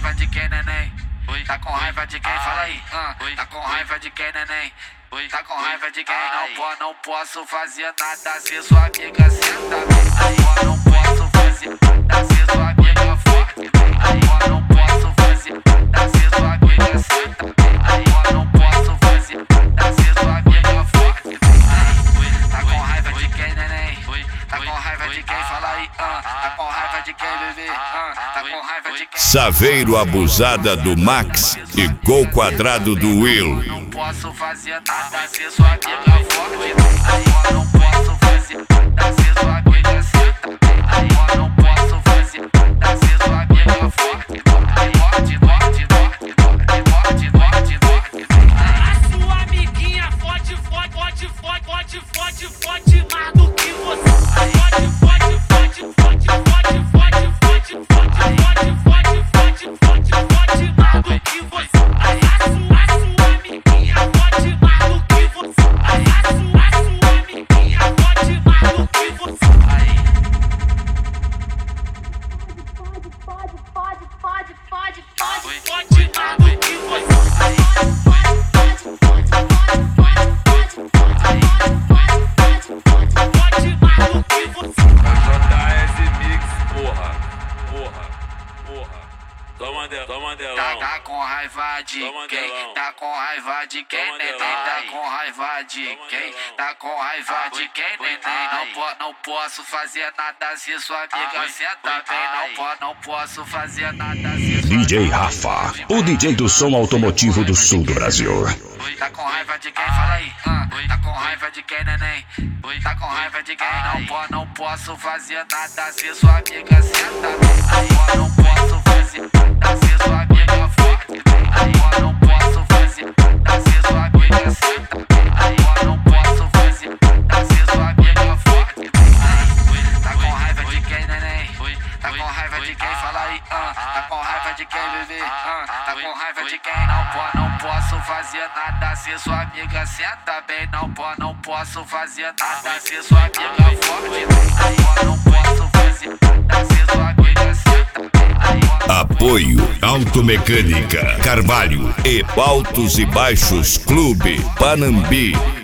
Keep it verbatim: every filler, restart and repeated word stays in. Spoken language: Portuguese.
raiva de quem, neném? Tá com raiva de quem? Fala aí. Uh, tá com raiva de quem, neném? Tá com raiva de quem? Não, po, não posso fazer nada se sua amiga senta bem. Aí, ó, não posso fazer nada se sua amiga forte. Aí, ó, não posso fazer nada se sua amiga senta bem. Aí, ó, não posso fazer nada se sua amiga forte. Aí, tá com raiva de quem, neném? Tá com raiva de quem? Fala aí. Uh, tá com raiva de quem, bebê? Uh, tá com raiva de quem? Saveiro Abusada do Max e Gol Quadrado do Will. Não posso fazer nada se sua amiga forte. Aí, ó, não posso fazer nada se sua amiga senta. Aí, ó, não posso fazer nada se sua amiga forte. Aí, forte, forte, forte, forte, forte, forte, forte. A sua amiguinha forte, forte, forte, forte, forte, forte, forte, mais do que você. Forte, forte, forte, forte, forte, forte, forte, forte, forte, forte, forte, forte, forte, mais do que você. A sua, a sua amiguinha forte, mais do que você. A sua, a sua amiguinha forte, mais do que você. Pode, pode, pode, pode, pode, pode, pode, mais do que você. Tá, tá com raiva de quem? Tá com raiva de quem, neném? Tá com raiva de quem? Tá com raiva de quem, neném? Não, po, não posso fazer nada se sua amiga senta bem. Não, po, não posso fazer nada se sua D J Rafa, o D J do som automotivo do sul do Brasil. Tá com raiva de quem? Fala aí. Uh, tá com raiva de quem, neném? Tá com raiva de quem? Não, po, não posso fazer nada se sua amiga senta bem. Aí, ó, não posso fazer nada se sua amiga forte. Aí, ó, não posso fazer nada se sua amiga senta bem. Aí, ó, não posso fazer nada se sua amiga forte. Aí, tá com raiva de quem, neném? Tá com raiva de quem? Fala aí. Uh, tá com raiva de quem, bebê? Uh, tá com raiva de quem? Não, po, não posso fazer nada se sua amiga senta bem. Não, po, não posso fazer nada se sua amiga forte. Aí, ó, não posso fazer nada se sua amiga senta bem. Aí, ó, Apoio Automecânica Carvalho e Altos e Baixos Clube Panambi.